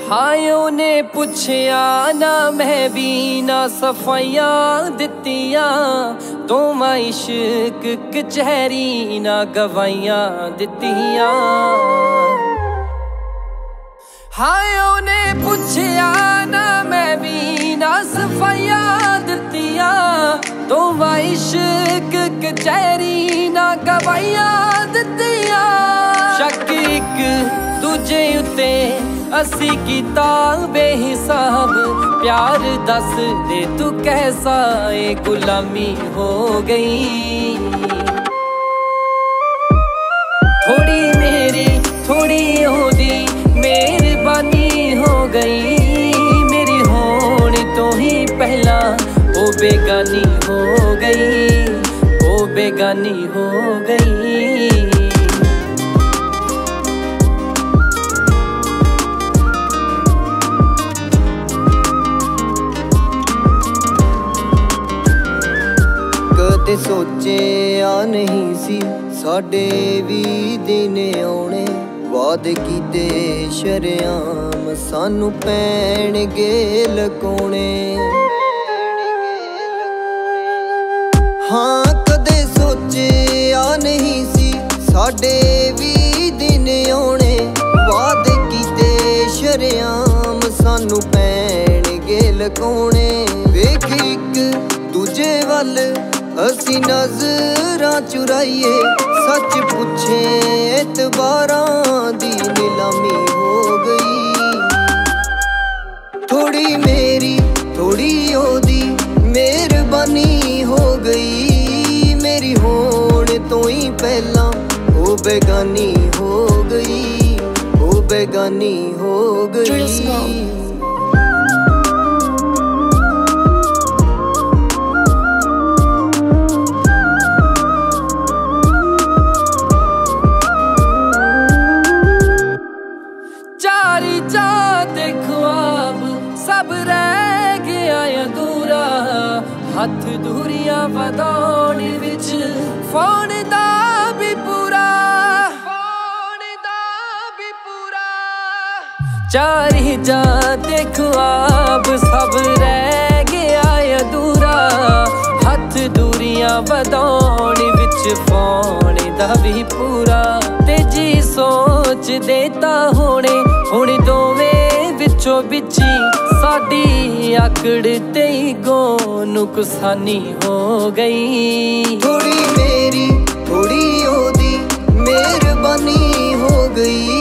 हाय उन्हें पुछया ना मैं भी ना सफाइयां दित्तियां तो मैं इश्क कचहरी ना गवाइयां दित्तियां। हाय उन्हें पुछया ना मैं भी ना सफाइयां दित्तियां तो मैं इश्क कचहरी ना गवाइयां दित्तियां। शक एक दूजे उत्ते असी कीता बेहिसाब प्यार दस दे तू कैसा ए गुलामी हो गई। थोड़ी मेरी थोड़ी ओदी मेहरबानी हो गई मेरी होने तो ही पहला ओ बेगानी हो गई ओ बेगानी हो गई। कदे सोचिया नहीं सी साडे भी दिन आने वादे कीते शरेआम सानू पैणगे लकोणे। हाँ कदे सोचिया नहीं सी साडे भी दिन आने वादे कीते शरेआम सानू पैणगे लकोणे। वेख इक दूजे वल असी नजरां चुराइए सच पुछे एतबारां दी नीलामी हो गई। थोड़ी मेरी थोड़ी ओदी मेहरबानी हो गई मेरी होने तो ही पहला ओ बेगानी हो गई ओ बेगानी हो गई। सब रह गया अधूरा हथ दूरियां वधाउण विच फोन दा भी पूरा चारी जा ते ख्वाब सब रह गया अधूरा हथ दूरियां वधाउण विच फोन दा भी पूरा। ते जी सोच देता होने हुण दोवें विचों बिची साडी आकड़ ते गो नुकसानी हो गई। थोड़ी मेरी थोड़ी ओदी मेहरबानी हो गई